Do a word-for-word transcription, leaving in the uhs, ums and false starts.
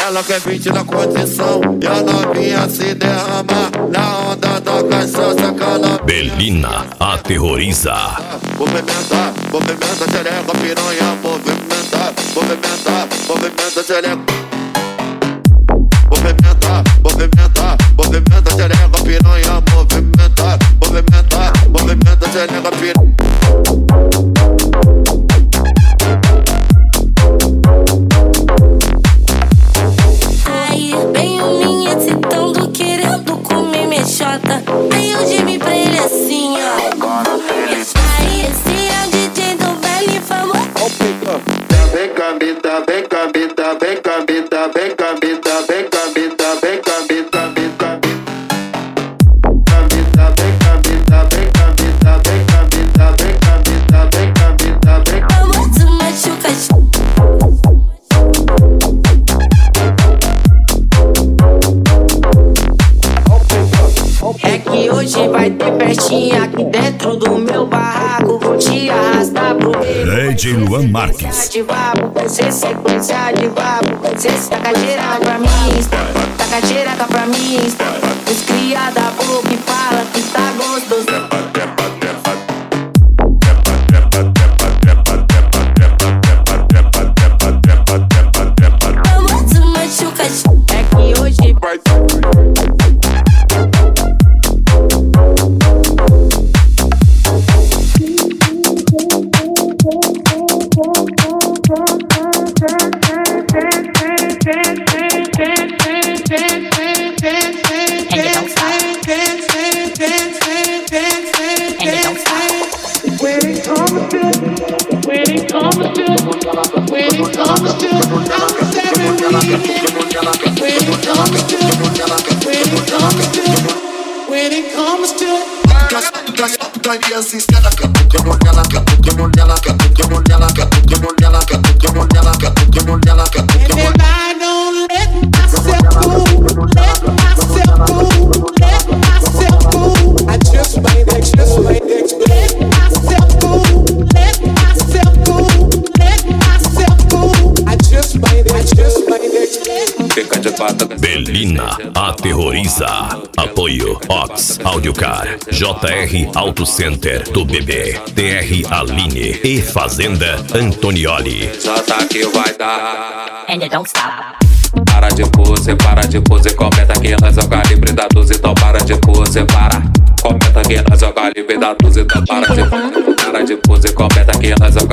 Ela quer vinte na condição e a novinha se derrama na onda da cachaça cana. Belina aterroriza. Movimenta, movimenta, xereca, piranha. Movimenta, movimenta, movimenta, xereca. Movimenta, movimenta, movimenta, xereca, piranha. Movimenta, movimenta, movimenta, xereca, piranha. Aí eu gemi pra ele assim, ó. Aí esse é o D J do baile famoso. Vem cambita, vem cambita, vem cambita, vem cambita, vem cambita, vem cambita, vem cambita. Cambita, vem cambita, vem cambita, vem cambita, vem cambita, vem cambita, vem cambita. Famoso machuca. É que hoje vai ter festinha aqui dentro do meu barraco. Vou te arrastar pro D J Luan Marques. de vapo, vai ser sequência de vapo. Cê taca xereca pra mim, taca xereca pra mim. Os cria da boca e fala que tá gostoso. Famoso machuca. É que hoje vai when it comes to assim, escada, como nela, como nela, como nela, como nela, como nela, como nela, and I don't let myself go, let myself go, let myself go. I just might, I just might let myself go, let myself go, let myself go. I just might, I just might Belina aterroriza. Apoio Ox Audiocar, J R Auto Center do B B, T R Aline e Fazenda Antonioli. Jota que vai dar. And it don't stop. Para de pose, para de pose, comenta que nós é o calibre da doze, então para de pose, para. Comenta que nós é o calibre da doze, então para de pose, para de pose, comenta que nós é o